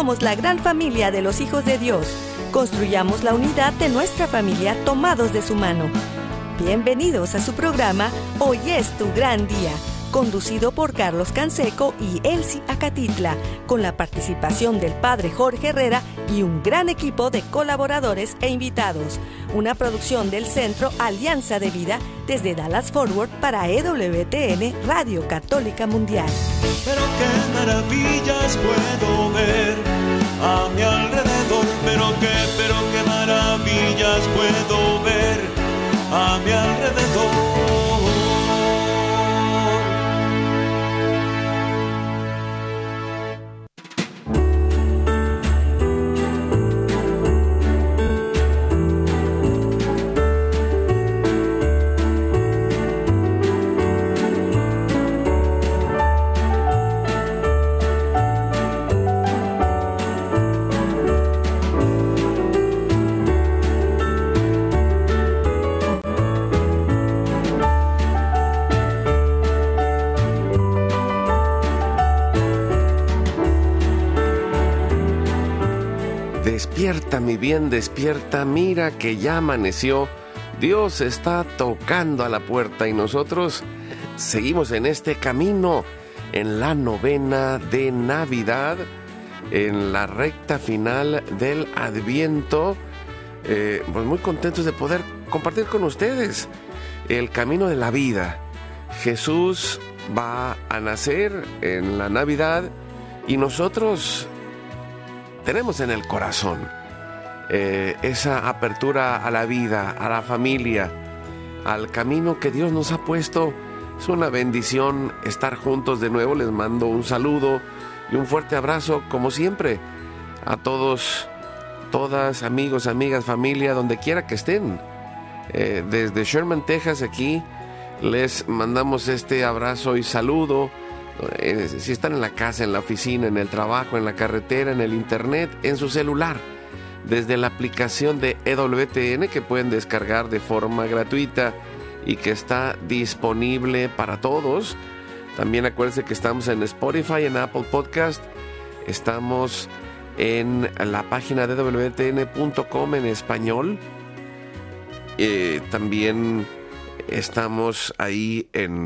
somos la gran familia de los hijos de Dios. Construyamos la unidad de nuestra familia tomados de su mano. Bienvenidos a su programa Hoy es tu gran día, conducido por Carlos Canseco y Elsie Acatitla, con la participación del Padre Jorge Herrera y un gran equipo de colaboradores e invitados. Una producción del Centro Alianza de Vida desde Dallas Fort Worth para EWTN Radio Católica Mundial. Pero qué maravillas puedo ver a mi alrededor, pero qué maravillas puedo ver a mi alrededor. Despierta, mi bien, despierta, mira que ya amaneció. Dios está tocando a la puerta y nosotros seguimos en este camino, en la novena de Navidad, en la recta final del Adviento. Pues muy contentos de poder compartir con ustedes el camino de la vida. Jesús va a nacer en la Navidad y nosotros tenemos en el corazón esa apertura a la vida, a la familia, al camino que Dios nos ha puesto. Es una bendición estar juntos de nuevo. Les mando un saludo y un fuerte abrazo, como siempre, a todos, todas, amigos, amigas, familia, donde quiera que estén. Desde Sherman, Texas, aquí les mandamos este abrazo y saludo. Si están en la casa, en la oficina, en el trabajo, en la carretera, en el internet, en su celular, desde la aplicación de EWTN que pueden descargar de forma gratuita y que está disponible para todos. También acuérdense que estamos en Spotify, en Apple Podcast, estamos en la página de EWTN.com en español. También estamos ahí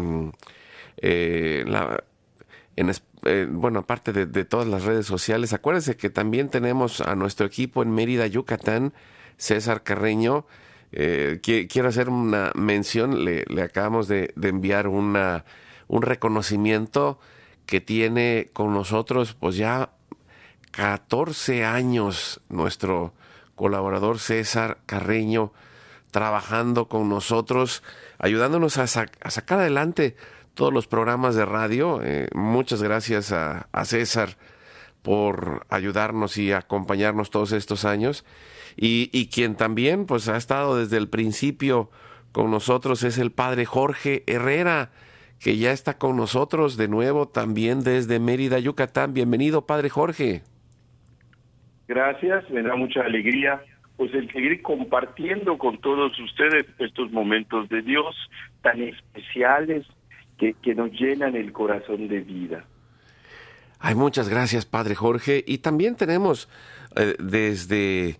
bueno, aparte de todas las redes sociales. Acuérdense que también tenemos a nuestro equipo en Mérida, Yucatán, César Carreño. Quiero hacer una mención. Le acabamos de enviar un reconocimiento que tiene con nosotros pues ya 14 años nuestro colaborador César Carreño, trabajando con nosotros, ayudándonos a sacar adelante todos los programas de radio. Muchas gracias a César por ayudarnos y acompañarnos todos estos años. Y quien también pues ha estado desde el principio con nosotros es el Padre Jorge Herrera, que ya está con nosotros de nuevo también desde Mérida, Yucatán. Bienvenido, Padre Jorge. Gracias, me da mucha alegría pues el seguir compartiendo con todos ustedes estos momentos de Dios tan especiales que nos llenan el corazón de vida. Ay, muchas gracias, Padre Jorge. Y también tenemos desde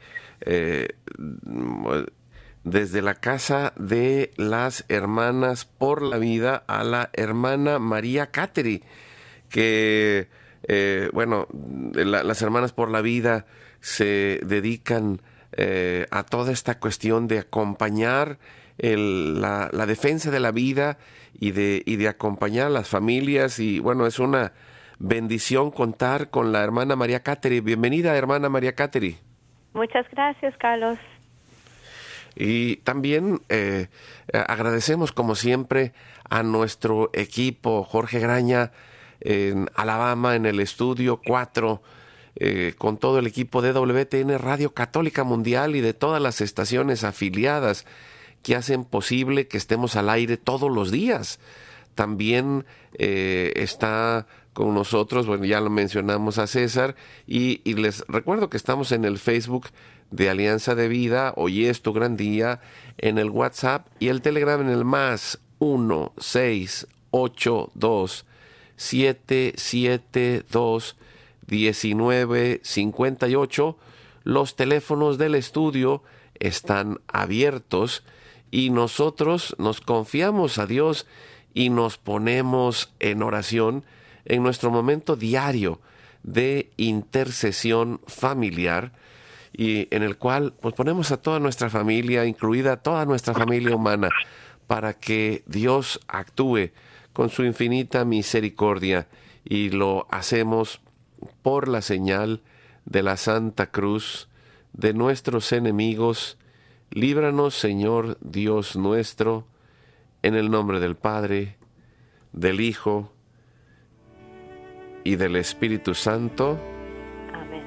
la Casa de las Hermanas por la Vida a la hermana María Cateri, que, las Hermanas por la Vida se dedican a toda esta cuestión de acompañar la defensa de la vida y de acompañar a las familias. Y bueno, es una bendición contar con la hermana María Cateri. Bienvenida, hermana María Cateri. Muchas gracias, Carlos. Y también agradecemos, como siempre, a nuestro equipo, Jorge Graña en Alabama, en el estudio 4, con todo el equipo de WTN Radio Católica Mundial y de todas las estaciones afiliadas que hacen posible que estemos al aire todos los días. También está con nosotros, bueno, ya lo mencionamos a César, y les recuerdo que estamos en el Facebook de Alianza de Vida, Hoy es tu gran día, en el WhatsApp y el Telegram en el más 1-682-772 1958. Los teléfonos del estudio están abiertos y nosotros nos confiamos a Dios y nos ponemos en oración en nuestro momento diario de intercesión familiar, y en el cual pues ponemos a toda nuestra familia, incluida toda nuestra familia humana, para que Dios actúe con su infinita misericordia, y lo hacemos por la señal de la Santa Cruz de nuestros enemigos. Líbranos, Señor Dios nuestro, en el nombre del Padre, del Hijo y del Espíritu Santo. Amén.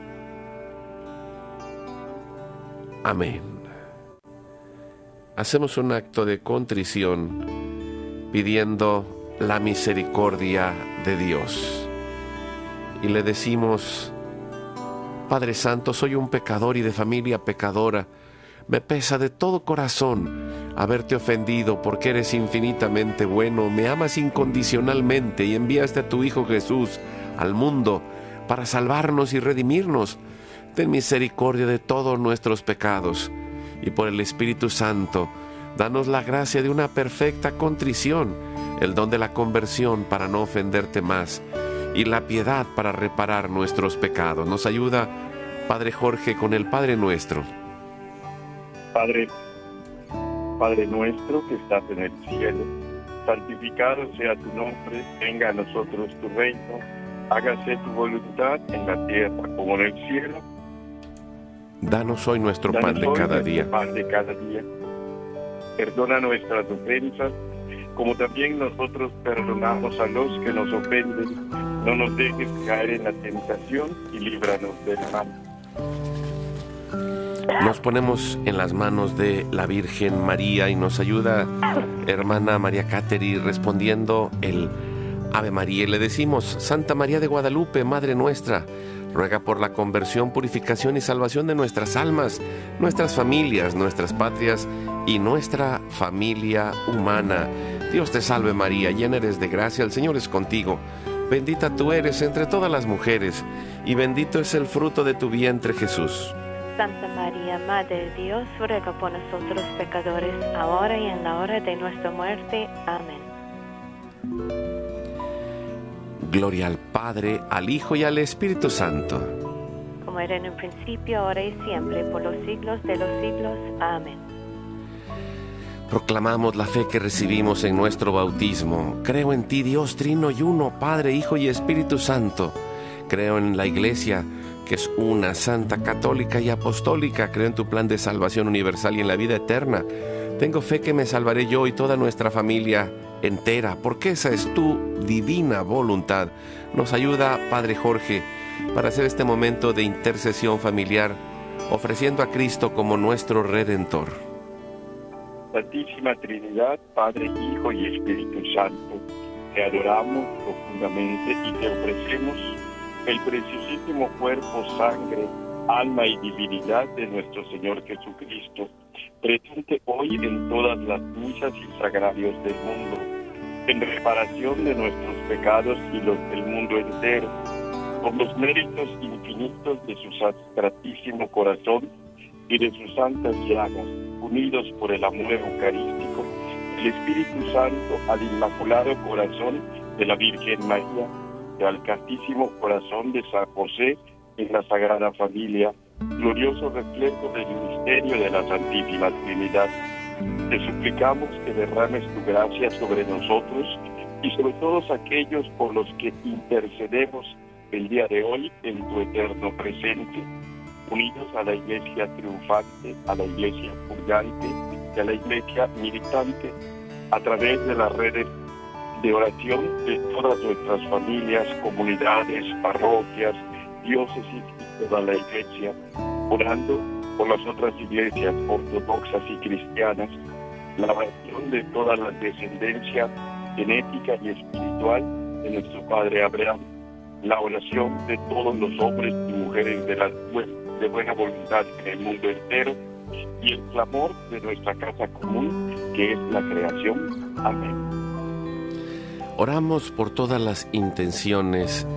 Amén. Hacemos un acto de contrición pidiendo la misericordia de Dios. Y le decimos: Padre Santo, soy un pecador y de familia pecadora. Me pesa de todo corazón haberte ofendido, porque eres infinitamente bueno, me amas incondicionalmente y enviaste a tu Hijo Jesús al mundo para salvarnos y redimirnos. Ten misericordia de todos nuestros pecados, y por el Espíritu Santo, danos la gracia de una perfecta contrición, el don de la conversión para no ofenderte más, y la piedad para reparar nuestros pecados. Nos ayuda Padre Jorge con el Padre Nuestro. Padre nuestro que estás en el cielo, santificado sea tu nombre, venga a nosotros tu reino, hágase tu voluntad en la tierra como en el cielo. Danos hoy nuestro pan de cada día. Perdona nuestras ofensas, como también nosotros perdonamos a los que nos ofenden. No nos dejes caer en la tentación y líbranos del mal. Nos ponemos en las manos de la Virgen María y nos ayuda hermana María Cateri respondiendo el Ave María, y le decimos: Santa María de Guadalupe, Madre nuestra, ruega por la conversión, purificación y salvación de nuestras almas, nuestras familias, nuestras patrias y nuestra familia humana. Dios te salve María, llena eres de gracia, el Señor es contigo. Bendita tú eres entre todas las mujeres, y bendito es el fruto de tu vientre, Jesús. Santa María, Madre de Dios, ruega por nosotros pecadores, ahora y en la hora de nuestra muerte. Amén. Gloria al Padre, al Hijo y al Espíritu Santo. Como era en un principio, ahora y siempre, por los siglos de los siglos. Amén. Proclamamos la fe que recibimos en nuestro bautismo. Creo en ti, Dios trino y uno, Padre, Hijo y Espíritu Santo. Creo en la Iglesia, que es una, santa, católica y apostólica. Creo en tu plan de salvación universal y en la vida eterna. Tengo fe que me salvaré yo y toda nuestra familia entera, porque esa es tu divina voluntad. Nos ayuda Padre Jorge para hacer este momento de intercesión familiar, ofreciendo a Cristo como nuestro Redentor. Santísima Trinidad, Padre, Hijo y Espíritu Santo, te adoramos profundamente y te ofrecemos el preciosísimo cuerpo, sangre, alma y divinidad de nuestro Señor Jesucristo, presente hoy en todas las misas y sagrarios del mundo, en reparación de nuestros pecados y los del mundo entero, por los méritos infinitos de su sacratísimo corazón y de sus santas llagas, unidos por el amor eucarístico, el Espíritu Santo al Inmaculado Corazón de la Virgen María y al Castísimo Corazón de San José en la Sagrada Familia, glorioso reflejo del misterio de la Santísima Trinidad. Te suplicamos que derrames tu gracia sobre nosotros y sobre todos aquellos por los que intercedemos el día de hoy en tu eterno presente, unidos a la Iglesia triunfante, a la Iglesia purgante y a la Iglesia militante, a través de las redes de oración de todas nuestras familias, comunidades, parroquias, diócesis y toda la Iglesia, orando por las otras iglesias ortodoxas y cristianas, la oración de toda la descendencia genética y espiritual de nuestro Padre Abraham, la oración de todos los hombres y mujeres de buena voluntad en el mundo entero, y el clamor de nuestra casa común, que es la creación. Amén. Oramos por todas las intenciones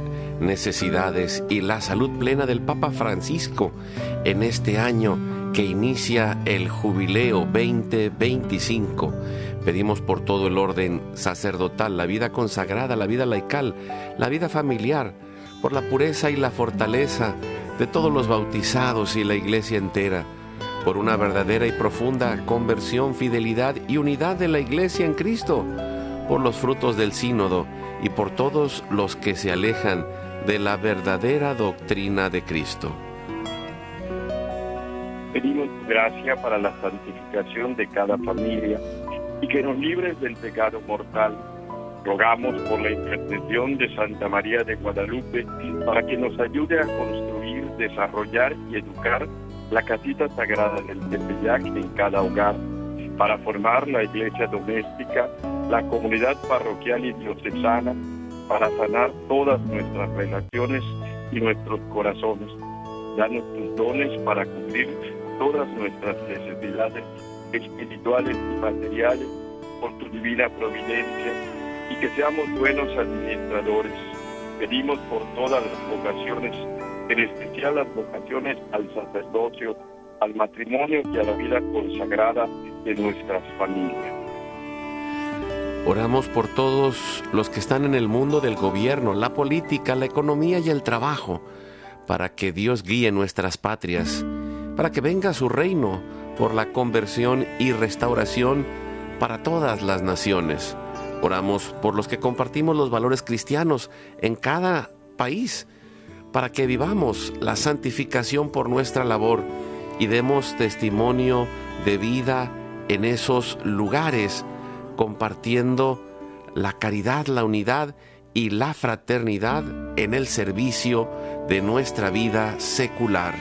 necesidades y la salud plena del Papa Francisco en este año que inicia el Jubileo 2025. Pedimos por todo el orden sacerdotal, la vida consagrada, la vida laical, la vida familiar, por la pureza y la fortaleza de todos los bautizados y la Iglesia entera, por una verdadera y profunda conversión, fidelidad y unidad de la Iglesia en Cristo, por los frutos del sínodo y por todos los que se alejan de la verdadera doctrina de Cristo. Pedimos gracia para la santificación de cada familia y que nos libres del pecado mortal. Rogamos por la intercesión de Santa María de Guadalupe para que nos ayude a construir, desarrollar y educar la casita sagrada del Tepeyac en cada hogar, para formar la iglesia doméstica, la comunidad parroquial y diocesana, para sanar todas nuestras relaciones y nuestros corazones. Danos tus dones para cubrir todas nuestras necesidades espirituales y materiales por tu divina providencia, y que seamos buenos administradores. Pedimos por todas las vocaciones, en especial las vocaciones al sacerdocio, al matrimonio y a la vida consagrada de nuestras familias. Oramos por todos los que están en el mundo del gobierno, la política, la economía y el trabajo, para que Dios guíe nuestras patrias, para que venga su reino por la conversión y restauración para todas las naciones. Oramos por los que compartimos los valores cristianos en cada país, para que vivamos la santificación por nuestra labor y demos testimonio de vida en esos lugares, compartiendo la caridad, la unidad y la fraternidad en el servicio de nuestra vida secular.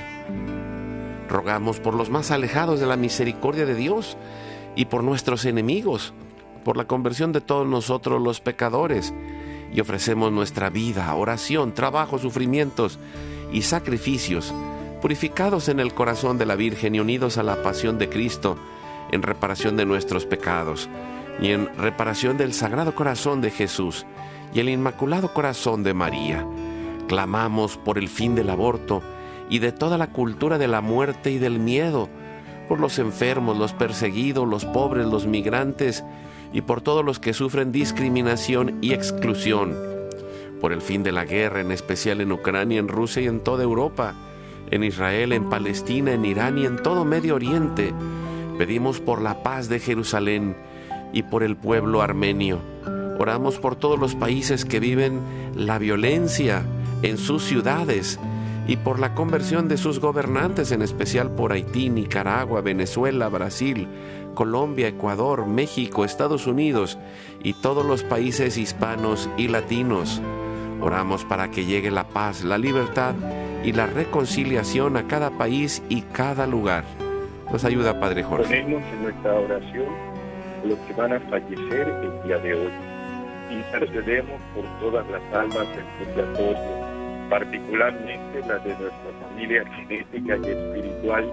Rogamos por los más alejados de la misericordia de Dios y por nuestros enemigos, por la conversión de todos nosotros los pecadores, y ofrecemos nuestra vida, oración, trabajo, sufrimientos y sacrificios, purificados en el corazón de la Virgen y unidos a la pasión de Cristo, en reparación de nuestros pecados y en reparación del Sagrado Corazón de Jesús y el Inmaculado Corazón de María. Clamamos por el fin del aborto y de toda la cultura de la muerte y del miedo, por los enfermos, los perseguidos, los pobres, los migrantes y por todos los que sufren discriminación y exclusión, por el fin de la guerra, en especial en Ucrania, en Rusia y en toda Europa, en Israel, en Palestina, en Irán y en todo Medio Oriente. Pedimos por la paz de Jerusalén y por el pueblo armenio. Oramos por todos los países que viven la violencia en sus ciudades y por la conversión de sus gobernantes, en especial por Haití, Nicaragua, Venezuela, Brasil, Colombia, Ecuador, México, Estados Unidos y todos los países hispanos y latinos. Oramos para que llegue la paz, la libertad y la reconciliación a cada país y cada lugar. Nos ayuda, Padre Jorge. Ponemos en nuestra oración a los que van a fallecer el día de hoy. Intercedemos por todas las almas del purgatorio, particularmente las de nuestra familia genética y espiritual,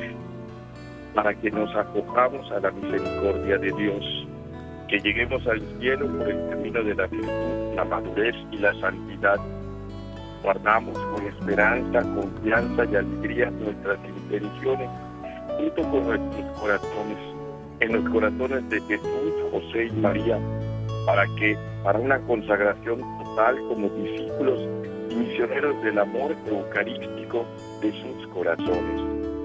para que nos acojamos a la misericordia de Dios, que lleguemos al cielo por el camino de la virtud, la madurez y la santidad. Guardamos con esperanza, confianza y alegría nuestras intenciones, junto con nuestros corazones, en los corazones de Jesús, José y María, para una consagración total como discípulos y misioneros del amor eucarístico de sus corazones.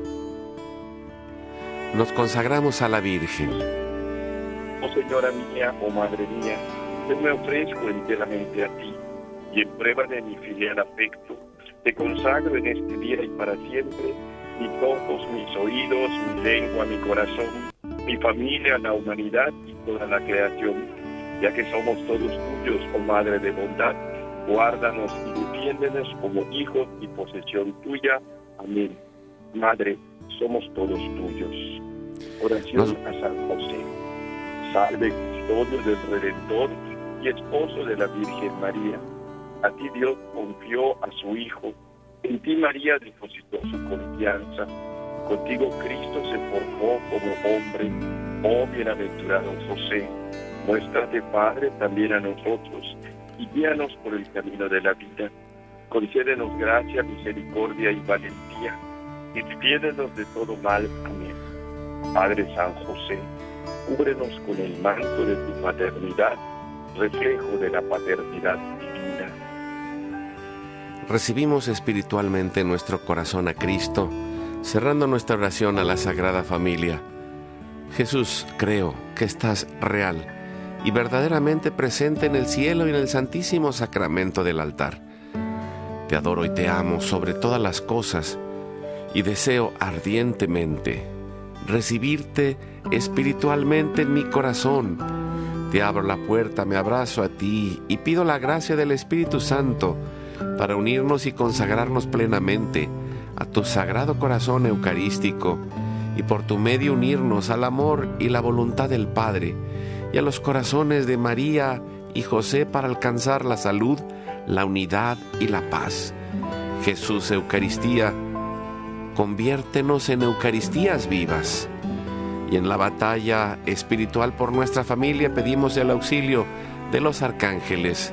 Nos consagramos a la Virgen. Oh Señora mía, oh Madre mía, yo me ofrezco enteramente a ti, y en prueba de mi filial afecto, te consagro en este día y para siempre mis ojos, mis oídos, mi lengua, mi corazón, mi familia, la humanidad y toda la creación, ya que somos todos tuyos, oh Madre de bondad, guárdanos y defiéndenos como hijos y posesión tuya. Amén. Madre, somos todos tuyos. Oración a San José. Salve, custodio del Redentor y esposo de la Virgen María. A ti Dios confió a su Hijo. En ti María depositó su confianza. Contigo Cristo se forjó como hombre. Oh bienaventurado José, muéstrate Padre también a nosotros y guíanos por el camino de la vida. Concédenos gracia, misericordia y valentía, y defiéndenos de todo mal. Amén. Padre San José, cúbrenos con el manto de tu paternidad, reflejo de la paternidad divina. Recibimos espiritualmente en nuestro corazón a Cristo, cerrando nuestra oración a la Sagrada Familia. Jesús, creo que estás real y verdaderamente presente en el cielo y en el santísimo sacramento del altar. Te adoro y te amo sobre todas las cosas y deseo ardientemente recibirte espiritualmente en mi corazón. Te abro la puerta, me abrazo a ti y pido la gracia del Espíritu Santo para unirnos y consagrarnos plenamente a tu sagrado corazón eucarístico y por tu medio unirnos al amor y la voluntad del Padre y a los corazones de María y José para alcanzar la salud, la unidad y la paz. Jesús, Eucaristía, conviértenos en Eucaristías vivas. Y en la batalla espiritual por nuestra familia pedimos el auxilio de los arcángeles.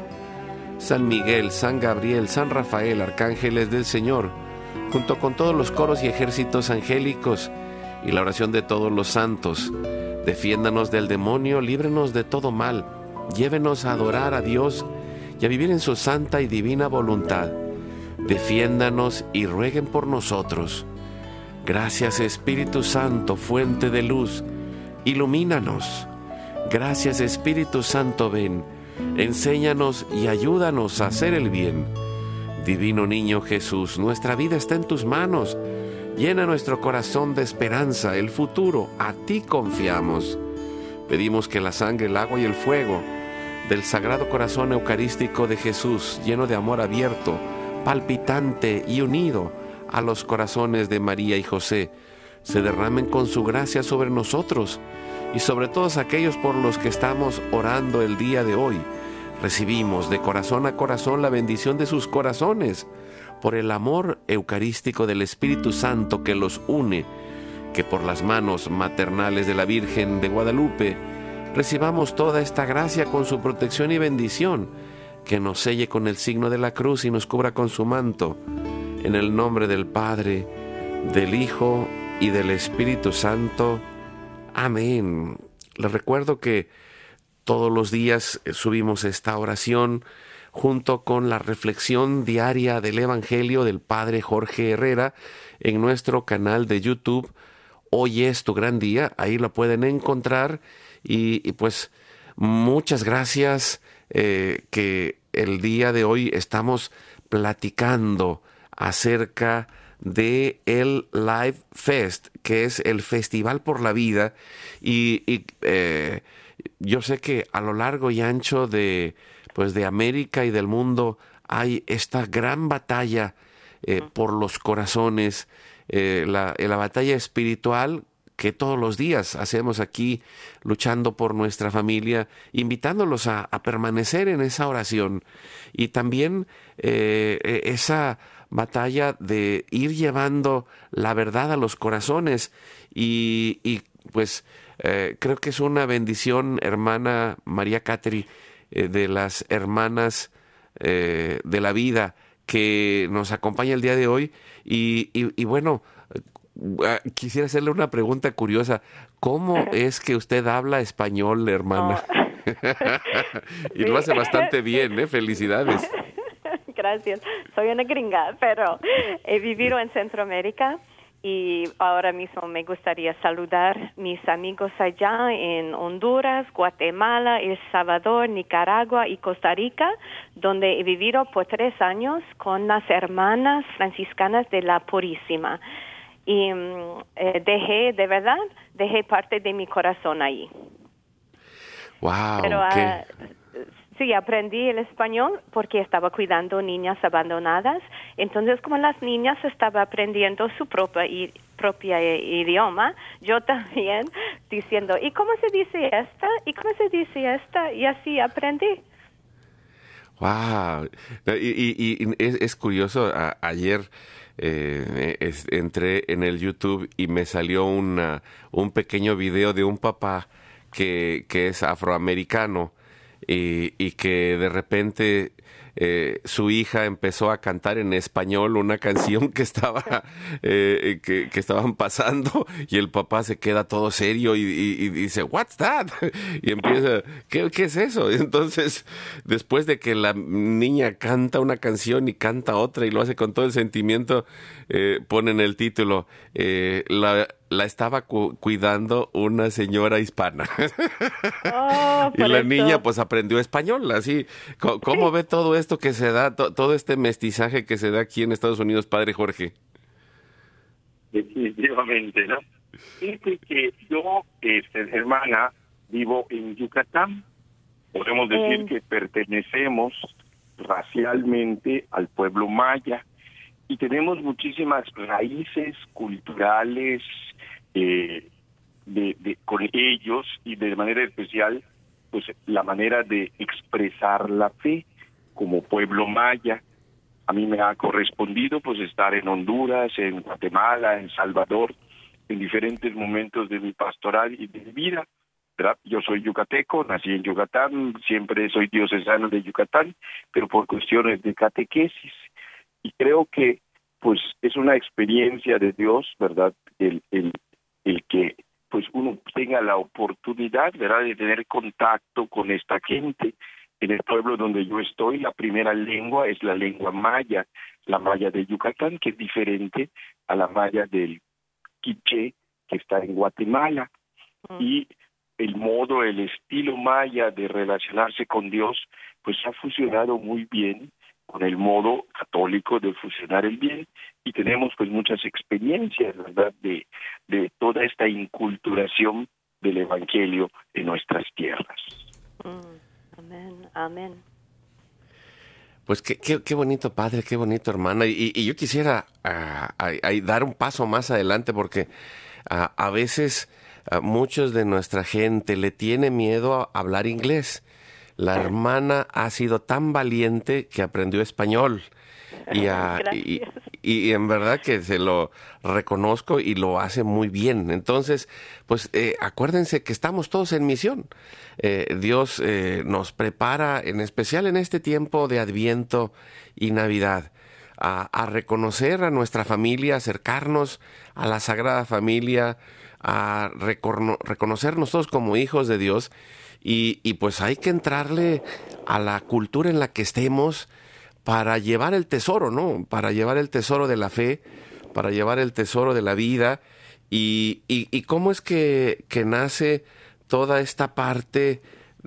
San Miguel, San Gabriel, San Rafael, arcángeles del Señor, junto con todos los coros y ejércitos angélicos y la oración de todos los santos, defiéndanos del demonio, líbrenos de todo mal, llévenos a adorar a Dios y a vivir en su santa y divina voluntad. Defiéndanos y rueguen por nosotros. Gracias, Espíritu Santo, fuente de luz, ilumínanos. Gracias, Espíritu Santo, ven, enséñanos y ayúdanos a hacer el bien. Divino Niño Jesús, nuestra vida está en tus manos. Llena nuestro corazón de esperanza, el futuro, a ti confiamos. Pedimos que la sangre, el agua y el fuego del Sagrado Corazón Eucarístico de Jesús, lleno de amor abierto, palpitante y unido a los corazones de María y José, se derramen con su gracia sobre nosotros y sobre todos aquellos por los que estamos orando el día de hoy. Recibimos de corazón a corazón la bendición de sus corazones, por el amor eucarístico del Espíritu Santo que los une, que por las manos maternales de la Virgen de Guadalupe recibamos toda esta gracia con su protección y bendición, que nos selle con el signo de la cruz y nos cubra con su manto. En el nombre del Padre, del Hijo y del Espíritu Santo. Amén. Les recuerdo que todos los días subimos esta oración junto con la reflexión diaria del Evangelio del Padre Jorge Herrera en nuestro canal de YouTube. Hoy es tu gran día, ahí lo pueden encontrar y pues muchas gracias que el día de hoy estamos platicando acerca de el Life Fest, que es el Festival por la Vida y yo sé que a lo largo y ancho de América y del mundo hay esta gran batalla por los corazones, la batalla espiritual que todos los días hacemos aquí, luchando por nuestra familia, invitándolos a permanecer en esa oración y también esa batalla de ir llevando la verdad a los corazones y pues creo que es una bendición, hermana María Cateri, de las hermanas de la vida que nos acompaña el día de hoy y bueno, quisiera hacerle una pregunta curiosa. ¿Cómo es que usted habla español, hermana? Y lo hace bastante bien, felicidades. Gracias. Soy una gringa, pero he vivido en Centroamérica y ahora mismo me gustaría saludar mis amigos allá en Honduras, Guatemala, El Salvador, Nicaragua y Costa Rica, donde he vivido por 3 años con las hermanas franciscanas de la Purísima. Y dejé parte de mi corazón ahí. Wow. Pero sí, aprendí el español porque estaba cuidando niñas abandonadas. Entonces, como las niñas estaban aprendiendo su propia idioma, yo también diciendo, ¿y cómo se dice esta? ¿Y cómo se dice esta? Y así aprendí. Wow. Y es curioso, ayer entré en el YouTube y me salió un pequeño video de un papá que es afroamericano y que de repente su hija empezó a cantar en español una canción que que estaban pasando, y el papá se queda todo serio y dice, "What's that?" Y empieza, ¿qué es eso? Y entonces, después de que la niña canta una canción y canta otra y lo hace con todo el sentimiento, ponen el título, la estaba cuidando una señora hispana. Oh, Y por la eso. niña pues aprendió español, así. ¿Cómo ve todo esto que se da, todo este mestizaje que se da aquí en Estados Unidos, padre Jorge? Definitivamente, ¿no? Fíjate que yo, hermana, vivo en Yucatán. Podemos decir que pertenecemos racialmente al pueblo maya y tenemos muchísimas raíces culturales con ellos, y de manera especial pues la manera de expresar la fe como pueblo maya. A mí me ha correspondido pues estar en Honduras, en Guatemala, en Salvador, en diferentes momentos de mi pastoral y de mi vida, ¿verdad? Yo soy yucateco, nací en Yucatán, siempre soy diocesano de Yucatán, pero por cuestiones de catequesis. Y creo que pues es una experiencia de Dios, ¿verdad? El que pues uno tenga la oportunidad, ¿verdad?, de tener contacto con esta gente. En el pueblo donde yo estoy, la primera lengua es la lengua maya, la maya de Yucatán, que es diferente a la maya del quiché, que está en Guatemala. Y el estilo maya de relacionarse con Dios, pues ha fusionado muy bien con el modo católico de fusionar el bien, y tenemos pues muchas experiencias, ¿verdad?, de toda esta inculturación del Evangelio en nuestras tierras. Amén, amén. Pues qué bonito, padre, qué bonito, hermana. Y yo quisiera dar un paso más adelante, porque a veces muchos de nuestra gente le tiene miedo a hablar inglés. La hermana ha sido tan valiente que aprendió español. Gracias. Y en verdad que se lo reconozco y lo hace muy bien. Entonces, pues acuérdense que estamos todos en misión. Dios nos prepara, en especial en este tiempo de Adviento y Navidad, a reconocer a nuestra familia, acercarnos a la Sagrada Familia, a reconocernos todos como hijos de Dios. Y pues hay que entrarle a la cultura en la que estemos para llevar el tesoro, ¿no? Para llevar el tesoro de la fe, para llevar el tesoro de la vida. Y cómo es que nace toda esta parte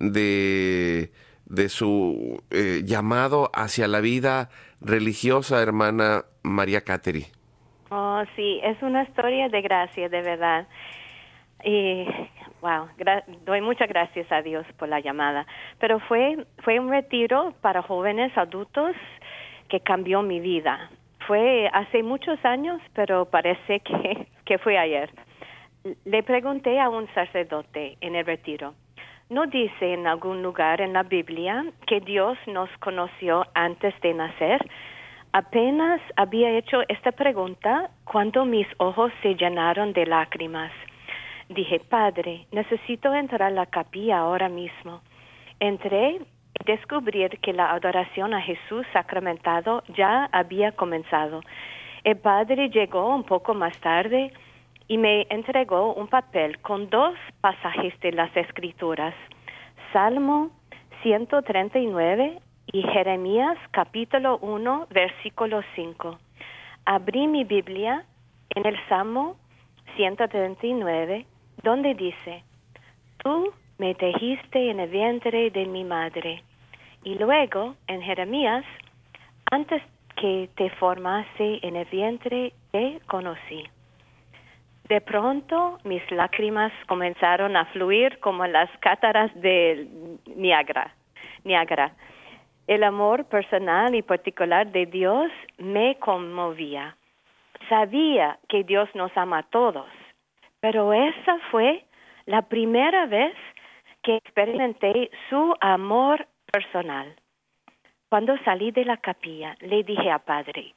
de su llamado hacia la vida religiosa, hermana María Cateri. Oh, sí, es una historia de gracia, de verdad. Y, wow, doy muchas gracias a Dios por la llamada. Pero fue un retiro para jóvenes adultos que cambió mi vida. Fue hace muchos años, pero parece que fue ayer. Le pregunté a un sacerdote en el retiro, ¿no dice en algún lugar en la Biblia que Dios nos conoció antes de nacer? Apenas había hecho esta pregunta cuando mis ojos se llenaron de lágrimas. Dije, Padre, necesito entrar a la capilla ahora mismo. Entré y descubrí que la adoración a Jesús sacramentado ya había comenzado. El Padre llegó un poco más tarde y me entregó un papel con 2 pasajes de las Escrituras, Salmo 139 y Jeremías capítulo 1, versículo 5. Abrí mi Biblia en el Salmo 139, donde dice, tú me tejiste en el vientre de mi madre. Y luego, en Jeremías, antes que te formase en el vientre, te conocí. De pronto, mis lágrimas comenzaron a fluir como las cátaras de Niágara. El amor personal y particular de Dios me conmovía. Sabía que Dios nos ama a todos, pero esa fue la primera vez que experimenté su amor personal. Cuando salí de la capilla, le dije a Padre,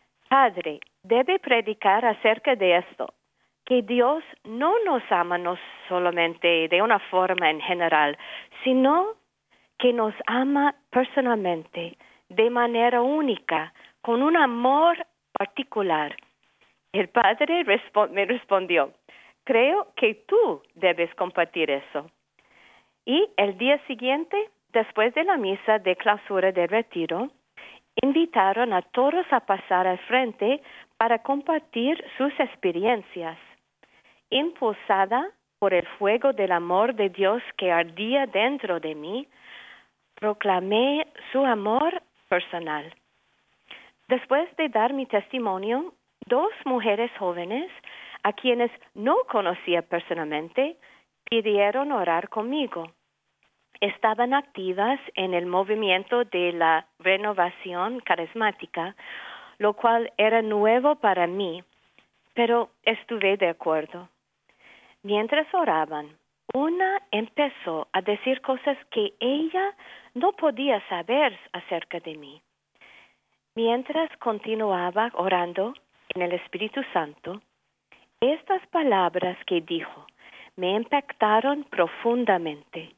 debe predicar acerca de esto, que Dios no nos ama no solamente de una forma en general, sino que nos ama personalmente, de manera única, con un amor particular. El padre me respondió, creo que tú debes compartir eso. Y el día siguiente, después de la misa de clausura del retiro, invitaron a todos a pasar al frente para compartir sus experiencias. Impulsada por el fuego del amor de Dios que ardía dentro de mí, proclamé su amor personal. Después de dar mi testimonio, 2 mujeres jóvenes, a quienes no conocía personalmente, pidieron orar conmigo. Estaban activas en el movimiento de la renovación carismática, lo cual era nuevo para mí, pero estuve de acuerdo. Mientras oraban, una empezó a decir cosas que ella no podía saber acerca de mí. Mientras continuaba orando en el Espíritu Santo, estas palabras que dijo me impactaron profundamente.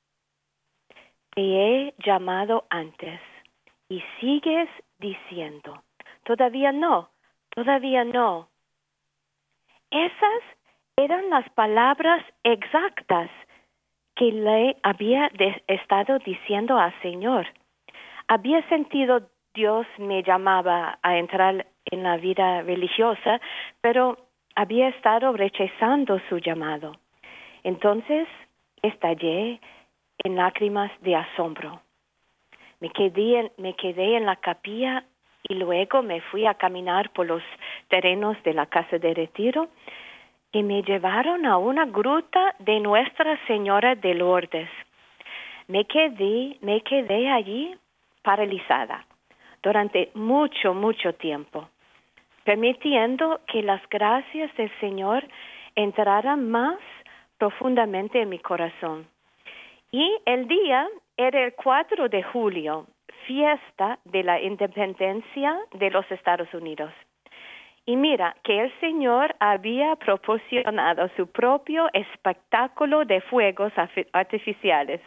Te he llamado antes y sigues diciendo, todavía no, todavía no. Esas eran las palabras exactas que le había estado diciendo al Señor. Había sentido Dios me llamaba a entrar en la vida religiosa, pero había estado rechazando su llamado. Entonces estallé en lágrimas de asombro. Me quedé en la capilla y luego me fui a caminar por los terrenos de la casa de retiro y me llevaron a una gruta de Nuestra Señora de Lourdes. Me quedé allí paralizada durante mucho tiempo, permitiendo que las gracias del Señor entraran más profundamente en mi corazón. Y el día era el 4 de julio, fiesta de la independencia de los Estados Unidos. Y mira que el Señor había proporcionado su propio espectáculo de fuegos artificiales,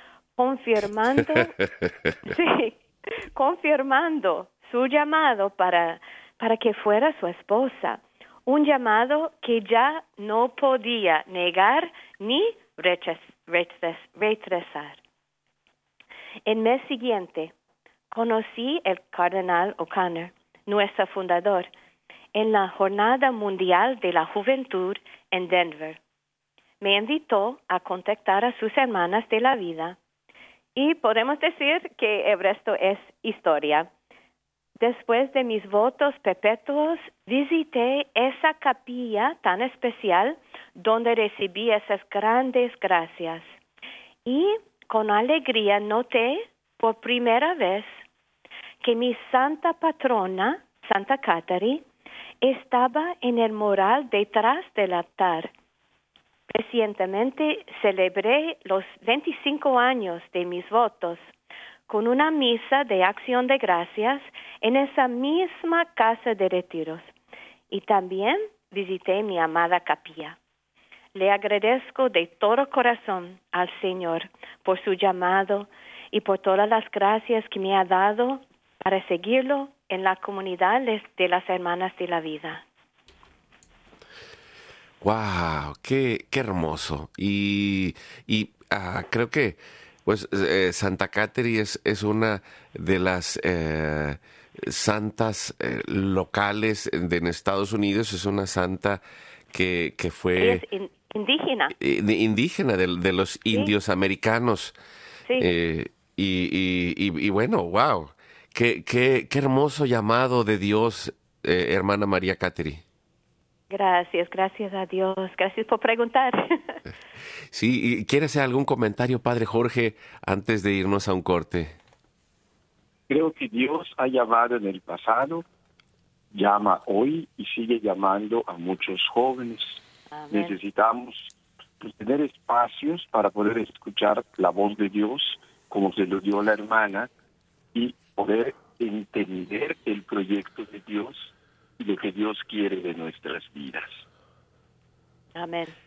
confirmando su llamado para que fuera su esposa, un llamado que ya no podía negar ni rechazar. El mes siguiente, conocí al cardenal O'Connor, nuestro fundador, en la Jornada Mundial de la Juventud en Denver. Me invitó a contactar a sus hermanas de la vida y podemos decir que el resto es historia. Después de mis votos perpetuos, visité esa capilla tan especial donde recibí esas grandes gracias. Y con alegría noté por primera vez que mi santa patrona, Santa Catherine, estaba en el mural detrás del altar. Recientemente celebré los 25 años de mis votos con una misa de acción de gracias en esa misma casa de retiros. Y también visité mi amada capilla. Le agradezco de todo corazón al Señor por su llamado y por todas las gracias que me ha dado para seguirlo en la comunidad de las Hermanas de la Vida. ¡Wow! ¡Qué hermoso! Y creo que pues Santa Catherine es una de las santas locales en Estados Unidos. Es una santa que fue... Es indígena. Indígena de los indios americanos. Sí. Y bueno, wow. Qué hermoso llamado de Dios, hermana María Catherine. Gracias a Dios. Gracias por preguntar. Sí, ¿quiere hacer algún comentario, Padre Jorge, antes de irnos a un corte? Creo que Dios ha llamado en el pasado, llama hoy y sigue llamando a muchos jóvenes. Amén. Necesitamos tener espacios para poder escuchar la voz de Dios, como se lo dio la hermana, y poder entender el proyecto de Dios y lo que Dios quiere de nuestras vidas. Amén.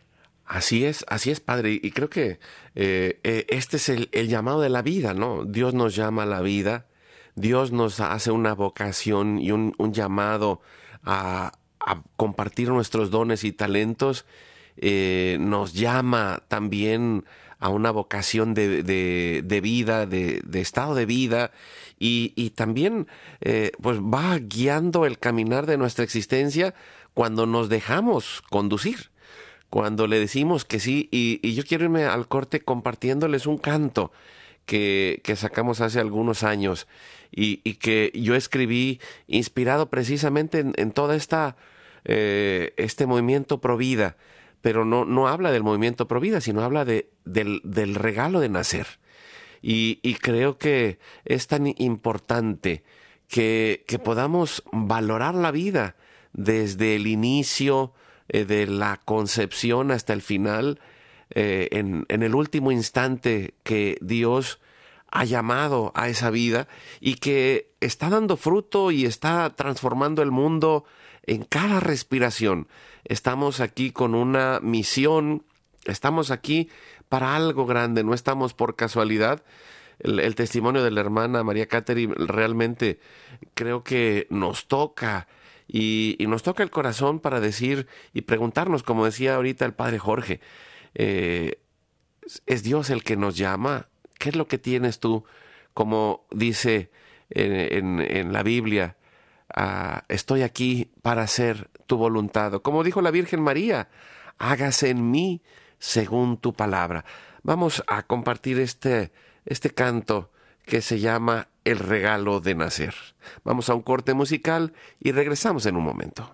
Así es, Padre. Y creo que este es el llamado de la vida, ¿no? Dios nos llama a la vida, Dios nos hace una vocación y un llamado a compartir nuestros dones y talentos. Nos llama también a una vocación de vida, de estado de vida, y también pues va guiando el caminar de nuestra existencia cuando nos dejamos conducir, cuando le decimos que sí. Y yo quiero irme al corte compartiéndoles un canto que sacamos hace algunos años y que yo escribí inspirado precisamente en toda este movimiento pro vida. Pero no habla del movimiento pro vida, sino habla del regalo de nacer. Y creo que es tan importante que podamos valorar la vida desde el inicio, de la concepción hasta el final, en el último instante que Dios ha llamado a esa vida y que está dando fruto y está transformando el mundo en cada respiración. Estamos aquí con una misión, estamos aquí para algo grande, no estamos por casualidad. El testimonio de la hermana María Catherine realmente creo que nos toca y nos toca el corazón para decir y preguntarnos, como decía ahorita el padre Jorge, ¿es Dios el que nos llama? ¿Qué es lo que tienes tú? Como dice en la Biblia, estoy aquí para hacer tu voluntad. Como dijo la Virgen María, hágase en mí según tu palabra. Vamos a compartir este canto que se llama El regalo de nacer. Vamos a un corte musical y regresamos en un momento.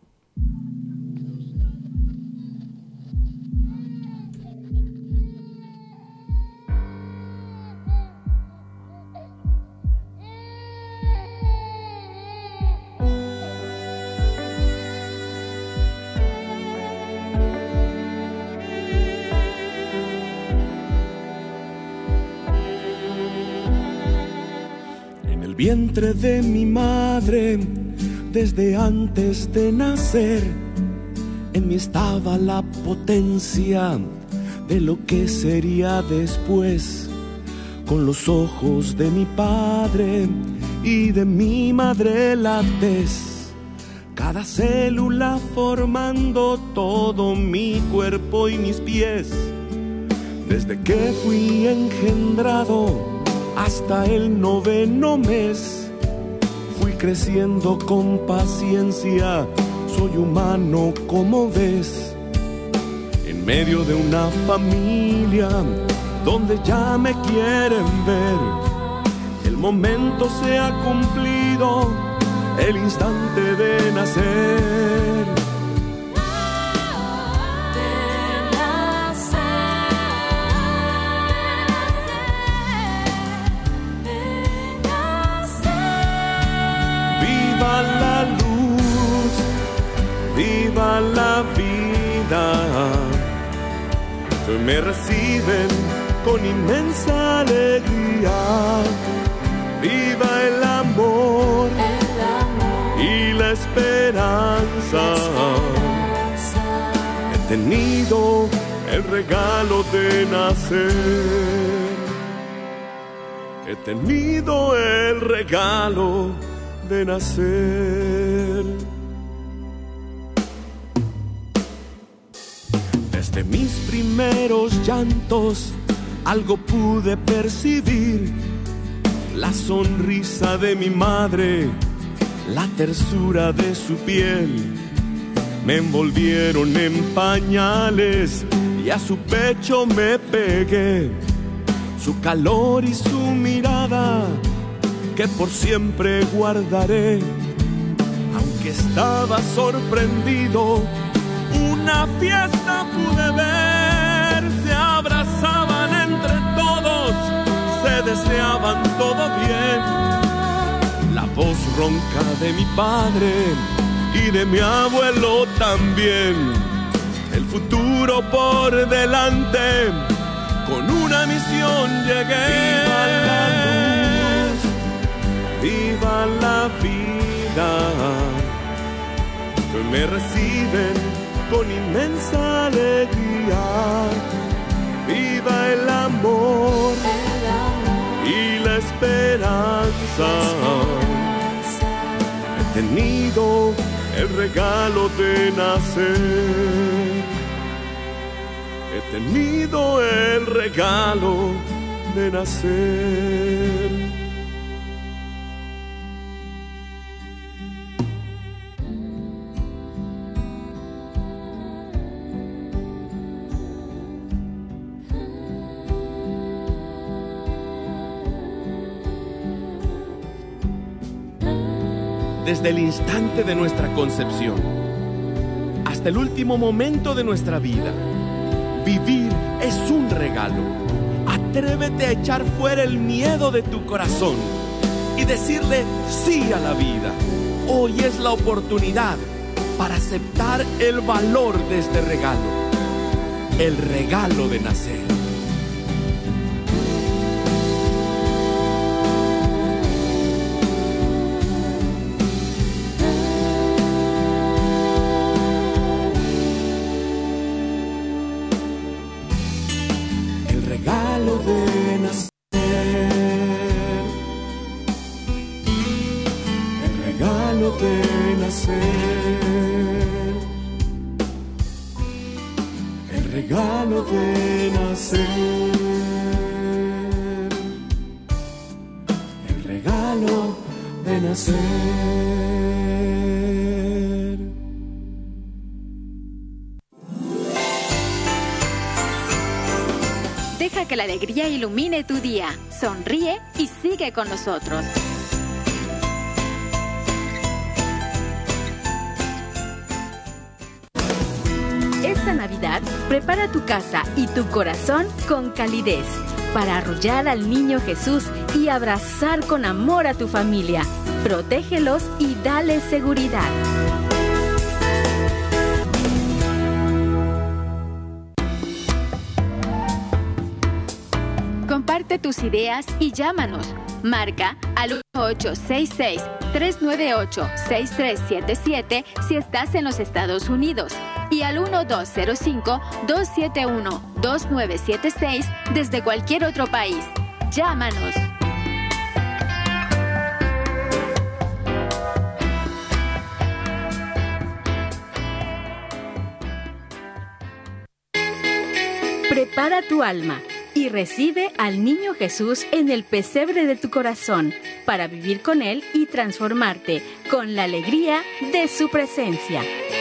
Vientre de mi madre, desde antes de nacer, en mí estaba la potencia de lo que sería después. Con los ojos de mi padre y de mi madre la tez, cada célula formando todo mi cuerpo y mis pies. Desde que fui engendrado hasta el 9º mes, fui creciendo con paciencia, soy humano como ves. En medio de una familia donde ya me quieren ver, el momento se ha cumplido, el instante de nacer. Viva la vida, que me reciben con inmensa alegría. Viva el amor y la esperanza. He tenido el regalo de nacer. He tenido el regalo de nacer. Desde mis primeros llantos algo pude percibir, la sonrisa de mi madre, la tersura de su piel. Me envolvieron en pañales y a su pecho me pegué, su calor y su mirada que por siempre guardaré. Aunque estaba sorprendido, una fiesta pude ver, se abrazaban entre todos, se deseaban todo bien. La voz ronca de mi padre y de mi abuelo también. El futuro por delante, con una misión llegué. Viva la luz, viva la vida, que me reciben con inmensa alegría. alegría, viva el amor y la esperanza. He tenido el regalo de nacer. He tenido el regalo de nacer. Desde el instante de nuestra concepción hasta el último momento de nuestra vida, vivir es un regalo. Atrévete a echar fuera el miedo de tu corazón y decirle sí a la vida. Hoy es la oportunidad para aceptar el valor de este regalo, el regalo de nacer. Deja que la alegría ilumine tu día. Sonríe y sigue con nosotros. Esta Navidad, prepara tu casa y tu corazón con calidez para arrullar al niño Jesús y abrazar con amor a tu familia. Protégelos y dale seguridad. Comparte tus ideas y llámanos. Marca al 1866-398-6377 si estás en los Estados Unidos y al 1205-271-2976 desde cualquier otro país. Llámanos. Prepara tu alma y recibe al niño Jesús en el pesebre de tu corazón para vivir con Él y transformarte con la alegría de su presencia.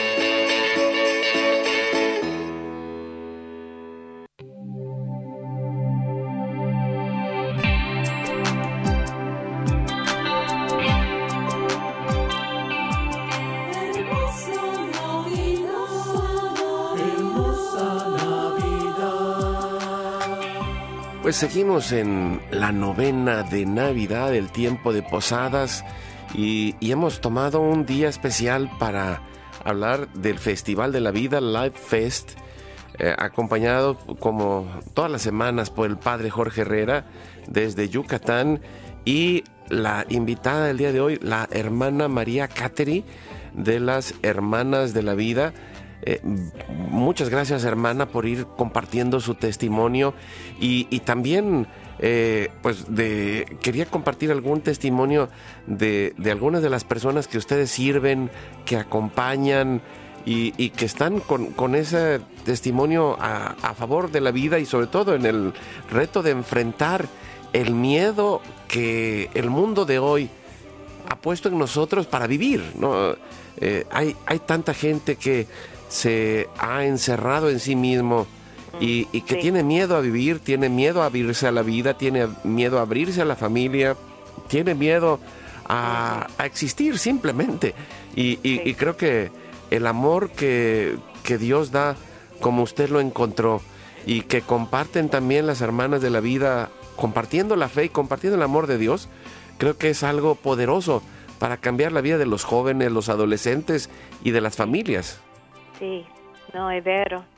Pues seguimos en la novena de Navidad, el tiempo de posadas, y hemos tomado un día especial para hablar del Festival de la Vida, Life Fest, acompañado como todas las semanas por el Padre Jorge Herrera desde Yucatán, y la invitada del día de hoy, la hermana María Cateri de las Hermanas de la Vida. Muchas gracias, hermana, por ir compartiendo su testimonio y también quería compartir algún testimonio de algunas de las personas que ustedes sirven, que acompañan y que están con ese testimonio a favor de la vida y sobre todo en el reto de enfrentar el miedo que el mundo de hoy ha puesto en nosotros para vivir, ¿no? Hay tanta gente que se ha encerrado en sí mismo y que tiene miedo a vivir, tiene miedo a abrirse a la vida, tiene miedo a abrirse a la familia, tiene miedo a existir simplemente. Y creo que el amor que Dios da, como usted lo encontró, y que comparten también las hermanas de la vida, compartiendo la fe y compartiendo el amor de Dios, creo que es algo poderoso para cambiar la vida de los jóvenes, los adolescentes y de las familias. Sí, no, es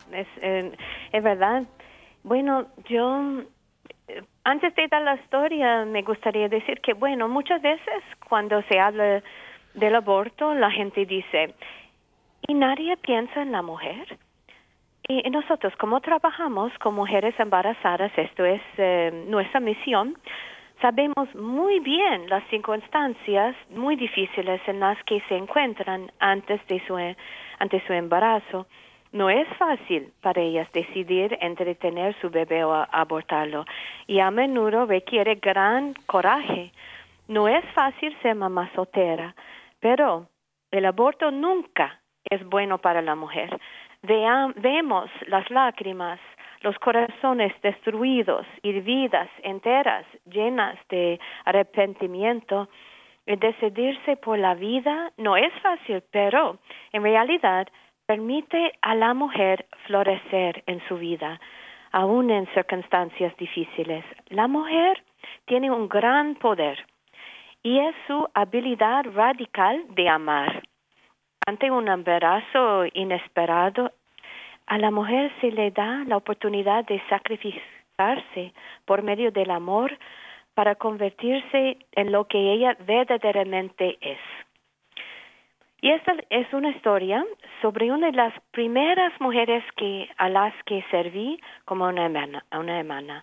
verdad. Bueno, yo, antes de dar la historia, me gustaría decir que, bueno, muchas veces cuando se habla del aborto, la gente dice, ¿y nadie piensa en la mujer? Y nosotros, como trabajamos con mujeres embarazadas, esto es nuestra misión, sabemos muy bien las circunstancias muy difíciles en las que se encuentran ante su embarazo. No es fácil para ellas decidir entre tener su bebé o abortarlo, y a menudo requiere gran coraje. No es fácil ser mamá soltera, pero el aborto nunca es bueno para la mujer. Vemos las lágrimas, los corazones destruidos y vidas enteras llenas de arrepentimiento. Decidirse por la vida no es fácil, pero en realidad permite a la mujer florecer en su vida, aún en circunstancias difíciles. La mujer tiene un gran poder y es su habilidad radical de amar. Ante un embarazo inesperado, a la mujer se le da la oportunidad de sacrificarse por medio del amor para convertirse en lo que ella verdaderamente es. Y esta es una historia sobre una de las primeras mujeres a las que serví como una hermana.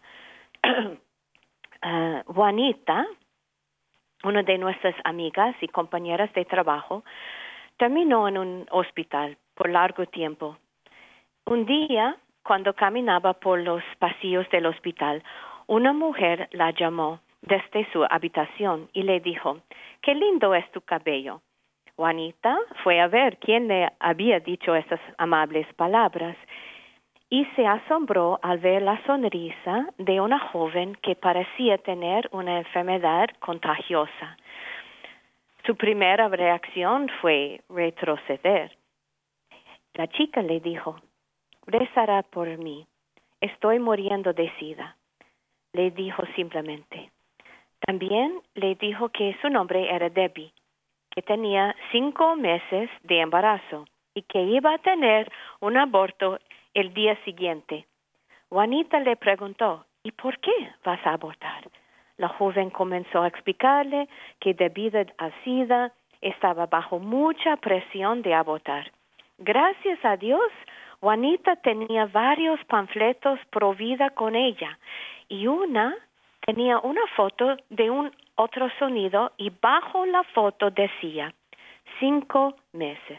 Juanita, una de nuestras amigas y compañeras de trabajo, terminó en un hospital por largo tiempo. Un día, cuando caminaba por los pasillos del hospital, una mujer la llamó desde su habitación y le dijo: «¡Qué lindo es tu cabello!». Juanita fue a ver quién le había dicho esas amables palabras y se asombró al ver la sonrisa de una joven que parecía tener una enfermedad contagiosa. Su primera reacción fue retroceder. La chica le dijo: «Rezará por mí. Estoy muriendo de SIDA», le dijo simplemente. También le dijo que su nombre era Debbie, que tenía 5 meses de embarazo y que iba a tener un aborto el día siguiente. Juanita le preguntó: «¿Y por qué vas a abortar?». La joven comenzó a explicarle que debido a SIDA estaba bajo mucha presión de abortar. Gracias a Dios, Juanita tenía varios panfletos pro vida con ella y tenía una foto de un otro sonido y bajo la foto decía 5 meses.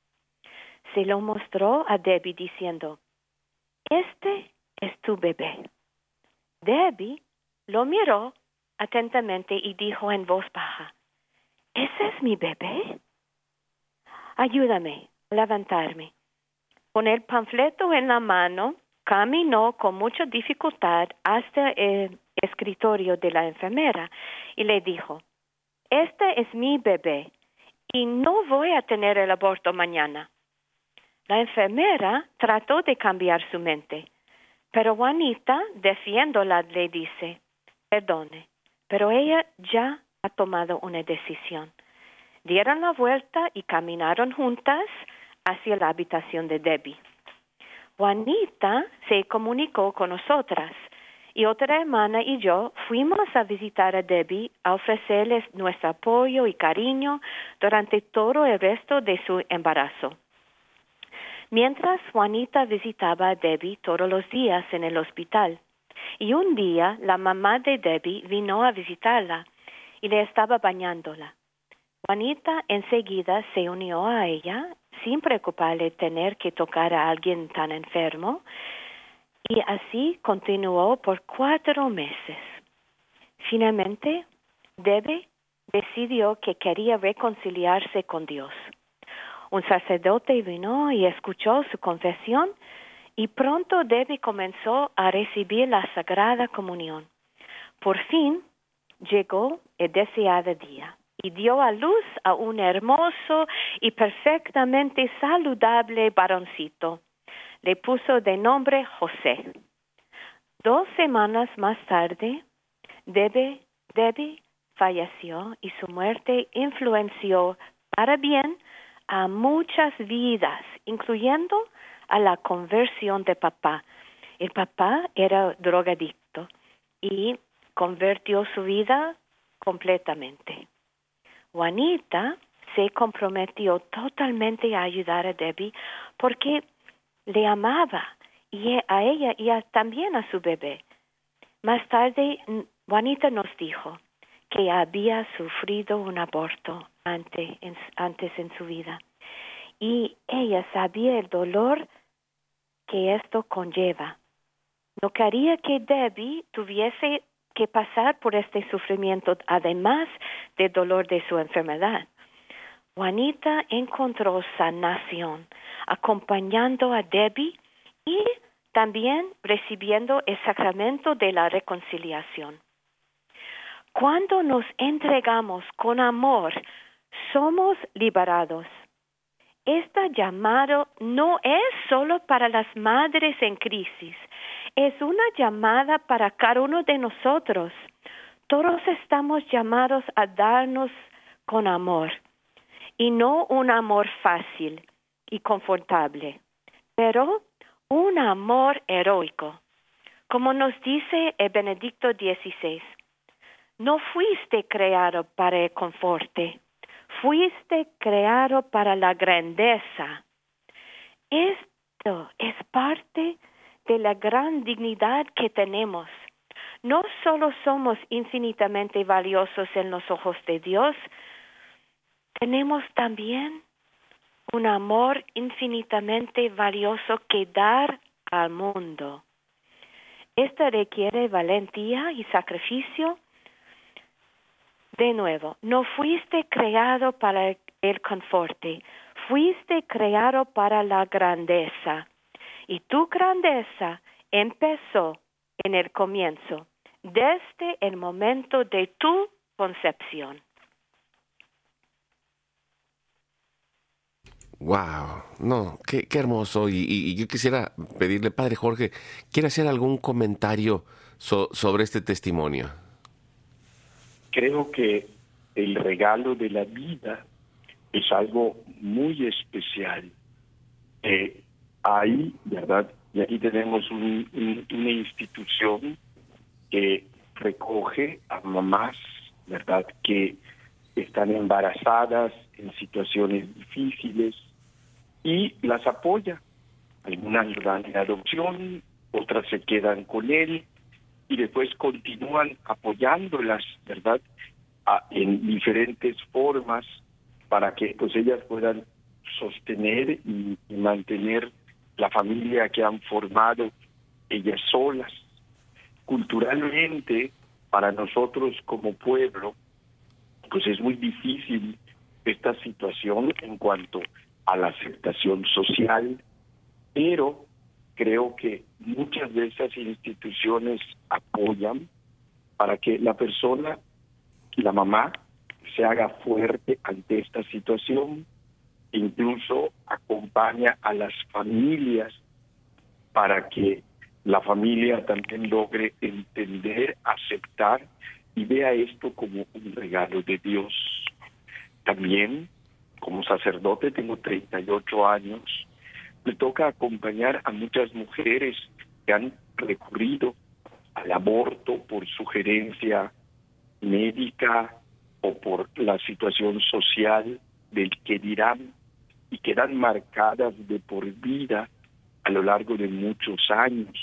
Se lo mostró a Debbie diciendo: «Este es tu bebé». Debbie lo miró atentamente y dijo en voz baja: «¿Ese es mi bebé? Ayúdame a levantarme». Con el panfleto en la mano, caminó con mucha dificultad hasta el escritorio de la enfermera y le dijo: «Este es mi bebé y no voy a tener el aborto mañana». La enfermera trató de cambiar su mente, pero Juanita, defiéndola, le dice: «Perdone, pero ella ya ha tomado una decisión». Dieron la vuelta y caminaron juntas hacia la habitación de Debbie. Juanita se comunicó con nosotras y otra hermana y yo fuimos a visitar a Debbie a ofrecerles nuestro apoyo y cariño durante todo el resto de su embarazo. Mientras Juanita visitaba a Debbie todos los días en el hospital, y un día la mamá de Debbie vino a visitarla y le estaba bañándola. Juanita enseguida se unió a ella, sin preocuparle tener que tocar a alguien tan enfermo, y así continuó por 4 meses. Finalmente, Debbie decidió que quería reconciliarse con Dios. Un sacerdote vino y escuchó su confesión, y pronto Debbie comenzó a recibir la Sagrada Comunión. Por fin llegó el deseado día y dio a luz a un hermoso y perfectamente saludable varoncito. Le puso de nombre José. 2 semanas más tarde, Debbie falleció y su muerte influenció para bien a muchas vidas, incluyendo a la conversión de papá. El papá era drogadicto y convirtió su vida completamente. Juanita se comprometió totalmente a ayudar a Debbie porque le amaba, y a ella y también a su bebé. Más tarde, Juanita nos dijo que había sufrido un aborto antes en su vida. Y ella sabía el dolor que esto conlleva. No quería que Debbie tuviese que pasar por este sufrimiento, además del dolor de su enfermedad. Juanita encontró sanación, acompañando a Debbie y también recibiendo el sacramento de la reconciliación. Cuando nos entregamos con amor, somos liberados. Este llamado no es solo para las madres en crisis, es una llamada para cada uno de nosotros. Todos estamos llamados a darnos con amor, y no un amor fácil y confortable, pero un amor heroico. Como nos dice el Benedicto XVI, no fuiste creado para el conforte, fuiste creado para la grandeza. Esto es parte de la gran dignidad que tenemos. No solo somos infinitamente valiosos en los ojos de Dios, tenemos también un amor infinitamente valioso que dar al mundo. Esto requiere valentía y sacrificio. De nuevo, no fuiste creado para el conforte, fuiste creado para la grandeza. Y tu grandeza empezó en el comienzo, desde el momento de tu concepción. Wow, no, qué hermoso. Y yo quisiera pedirle, Padre Jorge, ¿quiere hacer algún comentario sobre este testimonio? Creo que el regalo de la vida es algo muy especial. Hay, ¿verdad? Y aquí tenemos una institución que recoge a mamás, ¿verdad?, que están embarazadas en situaciones difíciles y las apoya. Algunas lo dan en adopción, otras se quedan con él y después continúan apoyándolas, ¿verdad?, en diferentes formas para que pues ellas puedan sostener y mantener la familia que han formado ellas solas. Culturalmente, para nosotros como pueblo, pues es muy difícil esta situación en cuanto a la aceptación social, pero creo que muchas de esas instituciones apoyan para que la persona, la mamá, se haga fuerte ante esta situación, incluso acompaña a las familias para que la familia también logre entender, aceptar y vea esto como un regalo de Dios. También, como sacerdote, tengo 38 años, me toca acompañar a muchas mujeres que han recurrido al aborto por sugerencia médica o por la situación social del que dirán, y quedan marcadas de por vida a lo largo de muchos años.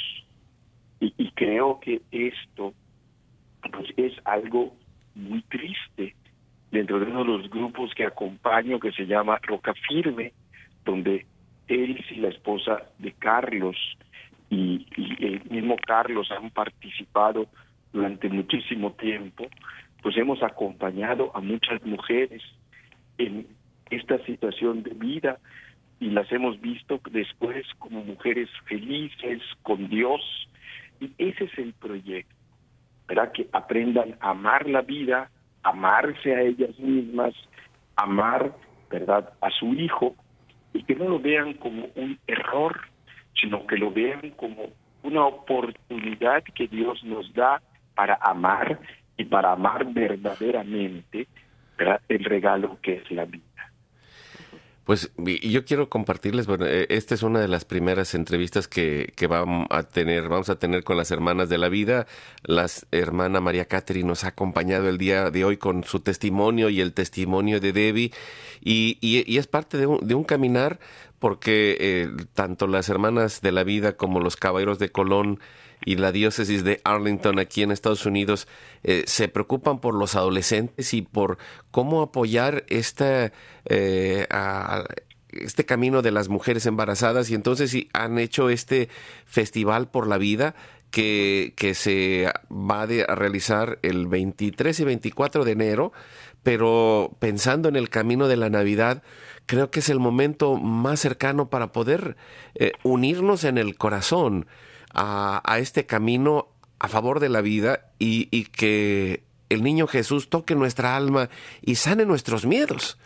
Y creo que esto pues es algo muy triste. Dentro de uno de los grupos que acompaño, que se llama Roca Firme, donde él y la esposa de Carlos y el mismo Carlos han participado durante muchísimo tiempo, pues hemos acompañado a muchas mujeres en esta situación de vida y las hemos visto después como mujeres felices con Dios. Y ese es el proyecto, ¿verdad? Que aprendan a amar la vida, amarse a ellas mismas, amar, ¿verdad?, a su hijo, y que no lo vean como un error, sino que lo vean como una oportunidad que Dios nos da para amar y para amar verdaderamente, ¿verdad?, el regalo que es la vida. Pues y yo quiero compartirles, bueno, esta es una de las primeras entrevistas que vamos a tener con las hermanas de la vida. La hermana María Catherine nos ha acompañado el día de hoy con su testimonio y el testimonio de Debbie, y es parte de un caminar, porque tanto las hermanas de la vida como los caballeros de Colón y la diócesis de Arlington aquí en Estados Unidos se preocupan por los adolescentes y por cómo apoyar este camino de las mujeres embarazadas, y entonces han hecho este Festival por la Vida que se va a realizar el 23 y 24 de enero, pero pensando en el camino de la Navidad, creo que es el momento más cercano para poder unirnos en el corazón a este camino a favor de la vida, y que el niño Jesús toque nuestra alma y sane nuestros miedos.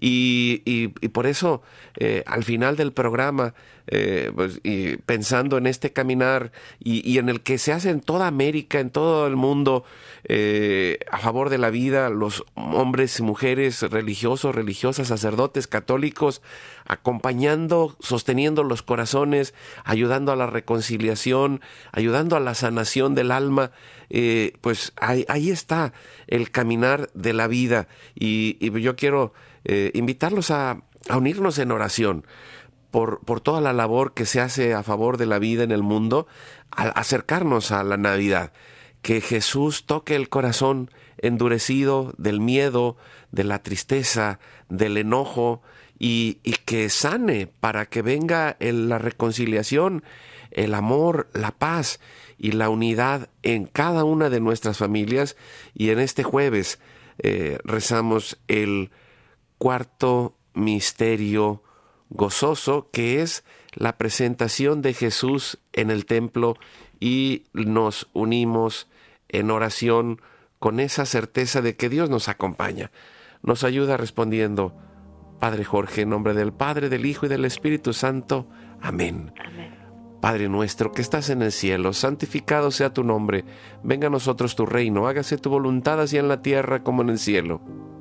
Y por eso al final del programa, pues, y pensando en este caminar y en el que se hace en toda América, en todo el mundo, a favor de la vida, los hombres y mujeres, religiosos, religiosas, sacerdotes, católicos, acompañando, sosteniendo los corazones, ayudando a la reconciliación, ayudando a la sanación del alma, pues ahí está el caminar de la vida. Y yo quiero invitarlos a unirnos en oración por toda la labor que se hace a favor de la vida en el mundo, al acercarnos a la Navidad. Que Jesús toque el corazón endurecido del miedo, de la tristeza, del enojo, y que sane para que venga la reconciliación, el amor, la paz y la unidad en cada una de nuestras familias. Y en este jueves rezamos el cuarto misterio gozoso, que es la presentación de Jesús en el templo, y nos unimos en oración con esa certeza de que Dios nos acompaña. Nos ayuda respondiendo Padre Jorge, en nombre del Padre, del Hijo y del Espíritu Santo. Amén. Amén. Padre nuestro que estás en el cielo, santificado sea tu nombre. Venga a nosotros tu reino, hágase tu voluntad así en la tierra como en el cielo.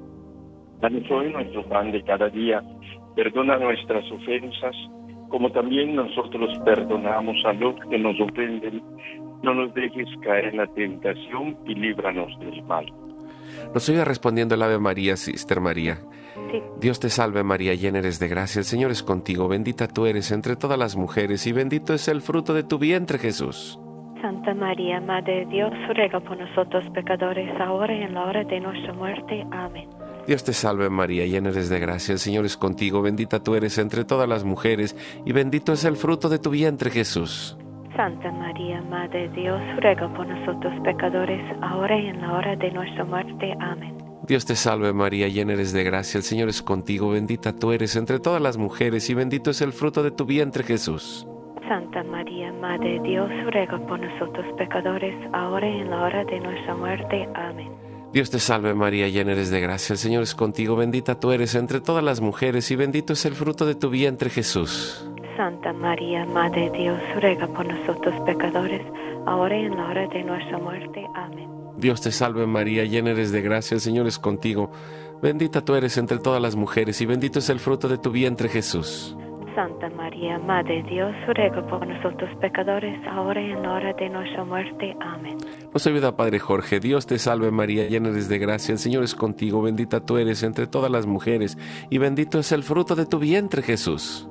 Danos hoy nuestro pan de cada día. Perdona nuestras ofensas, como también nosotros perdonamos a los que nos ofenden. No nos dejes caer en la tentación y líbranos del mal. Nos oiga respondiendo el Ave María, Sister María. Sí. Dios te salve María, llena eres de gracia, el Señor es contigo, bendita tú eres entre todas las mujeres y bendito es el fruto de tu vientre, Jesús. Santa María, Madre de Dios, ruega por nosotros pecadores, ahora y en la hora de nuestra muerte. Amén. Dios te salve María, llena eres de gracia, el Señor es contigo, bendita tú eres entre todas las mujeres y bendito es el fruto de tu vientre, Jesús. Santa María, Madre de Dios, ruega por nosotros pecadores, ahora y en la hora de nuestra muerte. Amén. Dios te salve María, llena eres de gracia, el Señor es contigo, bendita tú eres entre todas las mujeres y bendito es el fruto de tu vientre, Jesús. Santa María, Madre de Dios, ruega por nosotros pecadores, ahora y en la hora de nuestra muerte. Amén. Dios te salve María, llena eres de gracia, el Señor es contigo, bendita tú eres entre todas las mujeres y bendito es el fruto de tu vientre, Jesús. Santa María, Madre de Dios, ruega por nosotros pecadores, ahora y en la hora de nuestra muerte. Amén. Dios te salve María, llena eres de gracia, el Señor es contigo, bendita tú eres entre todas las mujeres y bendito es el fruto de tu vientre, Jesús. Santa María, Madre de Dios, ruega por nosotros pecadores, ahora y en la hora de nuestra muerte. Amén. Nos ayuda Padre Jorge. Dios te salve María, llena eres de gracia, el Señor es contigo, bendita tú eres entre todas las mujeres y bendito es el fruto de tu vientre, Jesús.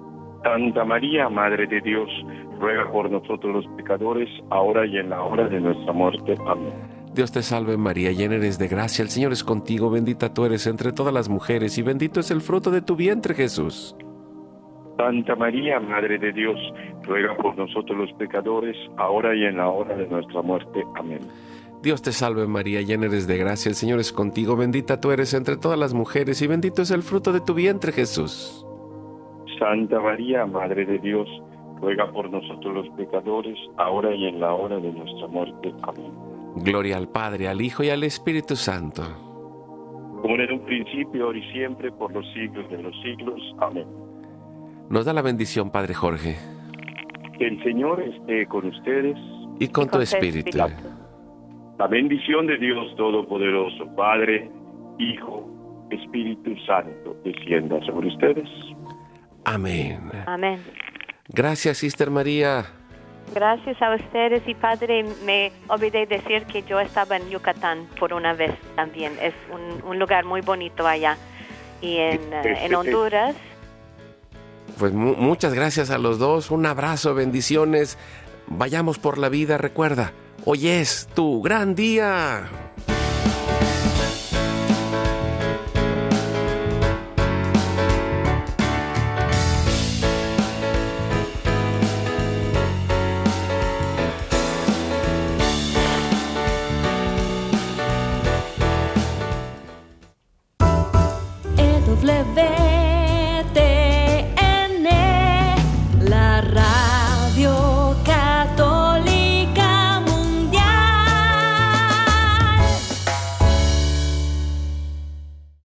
Santa María, Madre de Dios, ruega por nosotros los pecadores, ahora y en la hora de nuestra muerte. Amén. Dios te salve María, llena eres de gracia, el Señor es contigo, bendita tú eres entre todas las mujeres y bendito es el fruto de tu vientre, Jesús. Santa María, Madre de Dios, ruega por nosotros los pecadores, ahora y en la hora de nuestra muerte. Amén. Dios te salve María, llena eres de gracia, el Señor es contigo, bendita tú eres entre todas las mujeres y bendito es el fruto de tu vientre, Jesús. Santa María, Madre de Dios, ruega por nosotros los pecadores, ahora y en la hora de nuestra muerte. Amén. Gloria al Padre, al Hijo y al Espíritu Santo. Como era en un principio, ahora y siempre, por los siglos de los siglos. Amén. Nos da la bendición, Padre Jorge. Que el Señor esté con ustedes. Y con tu espíritu. La bendición de Dios Todopoderoso, Padre, Hijo Espíritu Santo descienda sobre ustedes. Amén. Amén. Gracias, Sister María. Gracias a ustedes. Y Padre, me olvidé decir que yo estaba en Yucatán por una vez también. Es un lugar muy bonito allá. Y en Honduras. Pues muchas gracias a los dos. Un abrazo, bendiciones. Vayamos por la vida. Recuerda, hoy es tu gran día.